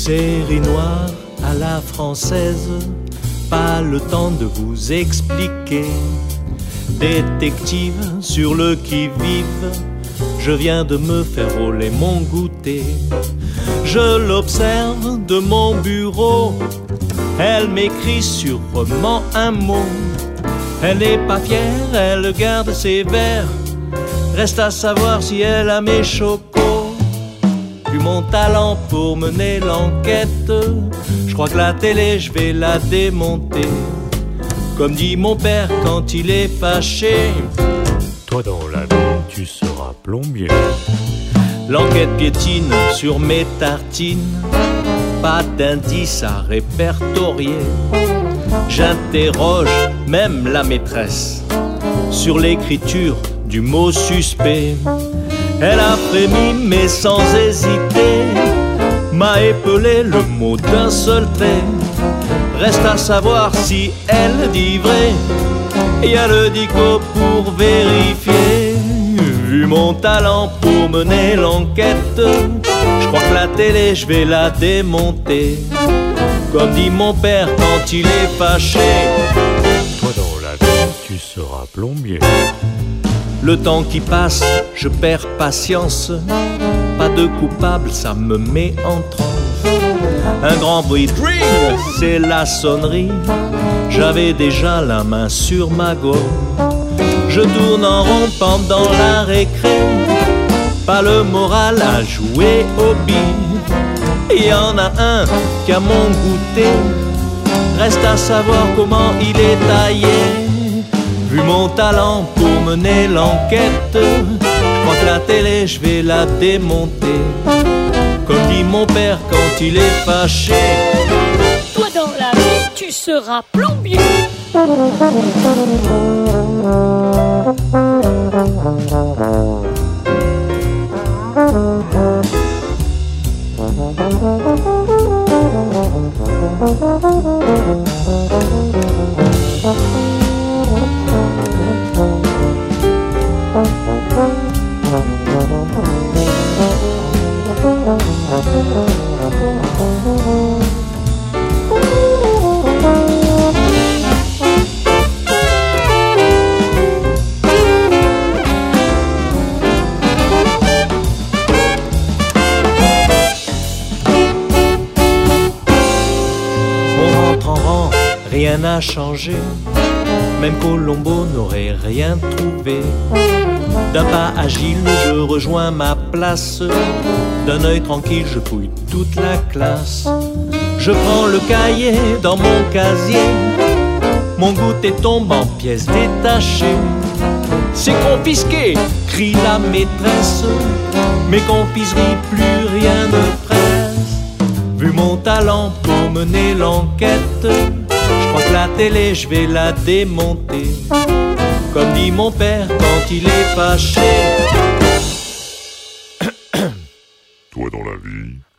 Série noire à la française, pas le temps de vous expliquer. Détective sur le qui-vive, je viens de me faire voler mon goûter. Je l'observe de mon bureau, elle m'écrit sûrement un mot. Elle n'est pas fière, elle garde ses verres, reste à savoir si elle a mes chocos. Vu mon talent pour mener l'enquête, je crois que la télé je vais la démonter. Comme dit mon père quand il est fâché, toi dans la vie tu seras plombier. L'enquête piétine sur mes tartines, pas d'indice à répertorier. J'interroge même la maîtresse sur l'écriture du mot suspect. Elle a frémi mais sans hésiter, m'a épelé le mot d'un seul trait. Reste à savoir si elle dit vrai, y a le dico pour vérifier. Vu mon talent pour mener l'enquête, je crois que la télé je vais la démonter. Comme dit mon père quand il est fâché, toi dans la vie tu seras plombier. Le temps qui passe, je perds patience, pas de coupable, ça me met en transe. Un grand bruit de ring, c'est la sonnerie, j'avais déjà la main sur ma gomme. Je tourne en rond pendant la récré, pas le moral à jouer au billes. Il y en a un qui a mon goûter, reste à savoir comment il est taillé. Vu mon talent pour mener l'enquête, je crois que la télé je vais la démonter. Comme dit mon père quand il est fâché, toi dans la vie tu seras plombier. Rien n'a changé, même Colombo n'aurait rien trouvé. D'un pas agile, je rejoins ma place, d'un œil tranquille, je fouille toute la classe. Je prends le cahier dans mon casier, mon goûter tombe en pièces détachées. C'est confisqué, crie la maîtresse, mes confiseries, plus rien ne presse. Vu mon talent pour mener l'enquête, je crois que la télé je vais la démonter. Comme dit mon père quand il est fâché, toi dans la vie